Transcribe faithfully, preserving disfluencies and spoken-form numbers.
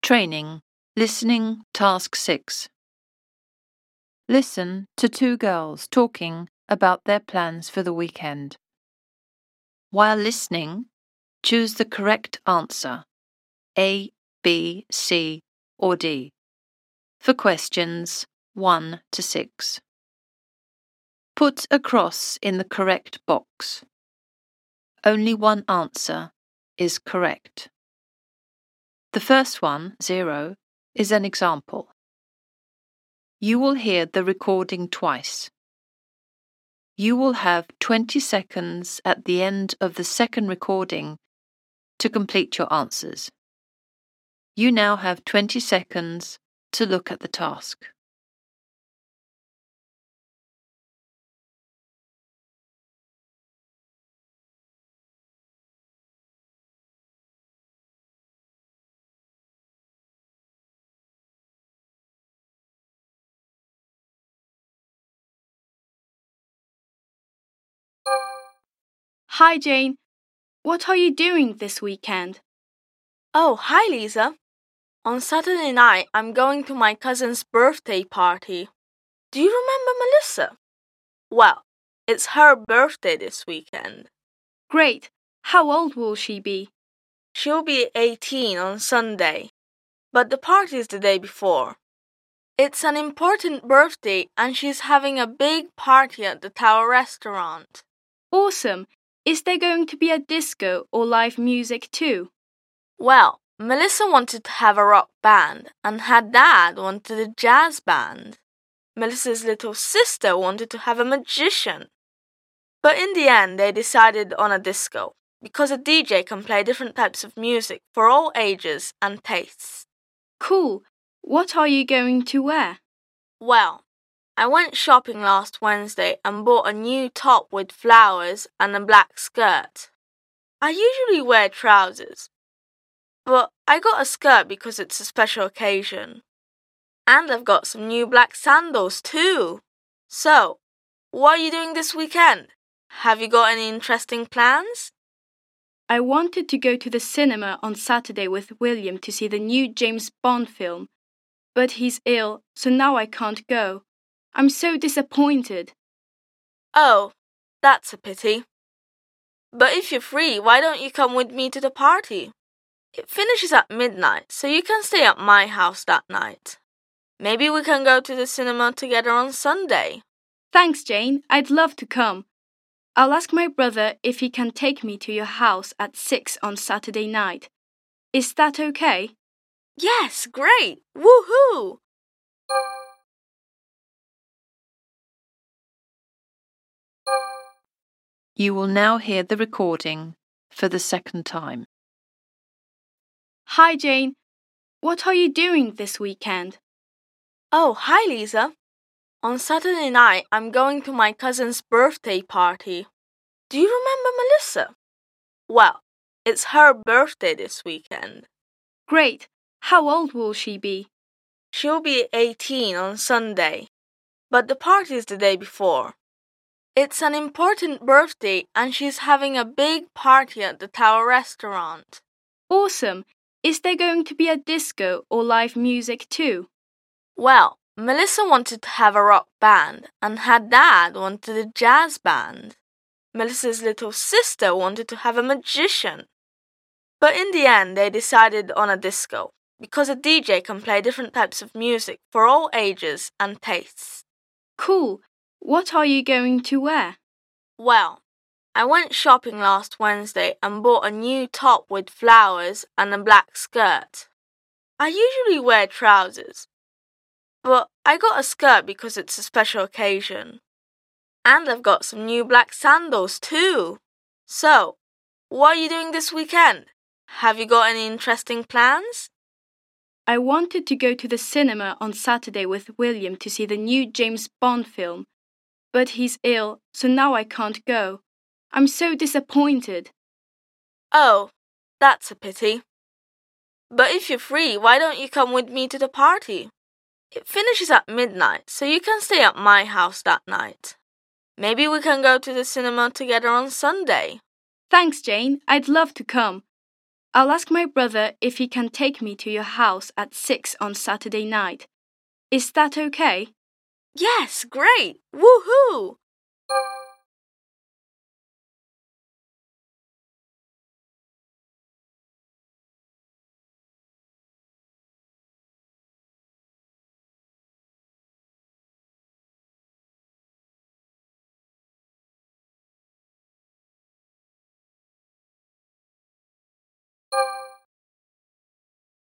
Training. Listening. Task six. Listen to two girls talking about their plans for the weekend. While listening, choose the correct answer, A, B, C, or D, for questions one to six. Put a cross in the correct box. Only one answer is correct. The first one, zero, is an example. You will hear the recording twice. You will have twenty seconds at the end of the second recording to complete your answers. You now have twenty seconds to look at the task. Hi, Jane. What are you doing this weekend? Oh, hi, Lisa. On Saturday night, I'm going to my cousin's birthday party. Do you remember Melissa? Well, it's her birthday this weekend. Great. How old will she be? She'll be eighteen on Sunday, but the party is the day before. It's an important birthday and she's having a big party at the Tower restaurant. Awesome. Is there going to be a disco or live music too? Well, Melissa wanted to have a rock band and her dad wanted a jazz band. Melissa's little sister wanted to have a magician. But in the end, they decided on a disco because a D J can play different types of music for all ages and tastes. Cool. What are you going to wear? Well, I went shopping last Wednesday and bought a new top with flowers and a black skirt. I usually wear trousers, but I got a skirt because it's a special occasion. And I've got some new black sandals too. So, what are you doing this weekend? Have you got any interesting plans? I wanted to go to the cinema on Saturday with William to see the new James Bond film, but he's ill, so now I can't go. I'm so disappointed. Oh, that's a pity. But if you're free, why don't you come with me to the party? It finishes at midnight, so you can stay at my house that night. Maybe we can go to the cinema together on Sunday. Thanks, Jane. I'd love to come. I'll ask my brother if he can take me to your house at six on Saturday night. Is that okay? Yes, great! Woohoo! You will now hear the recording for the second time. Hi, Jane. What are you doing this weekend? Oh, hi, Lisa. On Saturday night, I'm going to my cousin's birthday party. Do you remember Melissa? Well, it's her birthday this weekend. Great. How old will she be? She'll be eighteen on Sunday, but the party is the day before. It's an important birthday and she's having a big party at the Tower restaurant. Awesome. Is there going to be a disco or live music too? Well, Melissa wanted to have a rock band and her dad wanted a jazz band. Melissa's little sister wanted to have a magician. But in the end, they decided on a disco because a D J can play different types of music for all ages and tastes. Cool. What are you going to wear? Well, I went shopping last Wednesday and bought a new top with flowers and a black skirt. I usually wear trousers, but I got a skirt because it's a special occasion. And I've got some new black sandals too. So, what are you doing this weekend? Have you got any interesting plans? I wanted to go to the cinema on Saturday with William to see the new James Bond film, but he's ill, so now I can't go. I'm so disappointed. Oh, that's a pity. But if you're free, why don't you come with me to the party? It finishes at midnight, so you can stay at my house that night. Maybe we can go to the cinema together on Sunday. Thanks, Jane. I'd love to come. I'll ask my brother if he can take me to your house at six on Saturday night. Is that okay? Yes, great! Woohoo!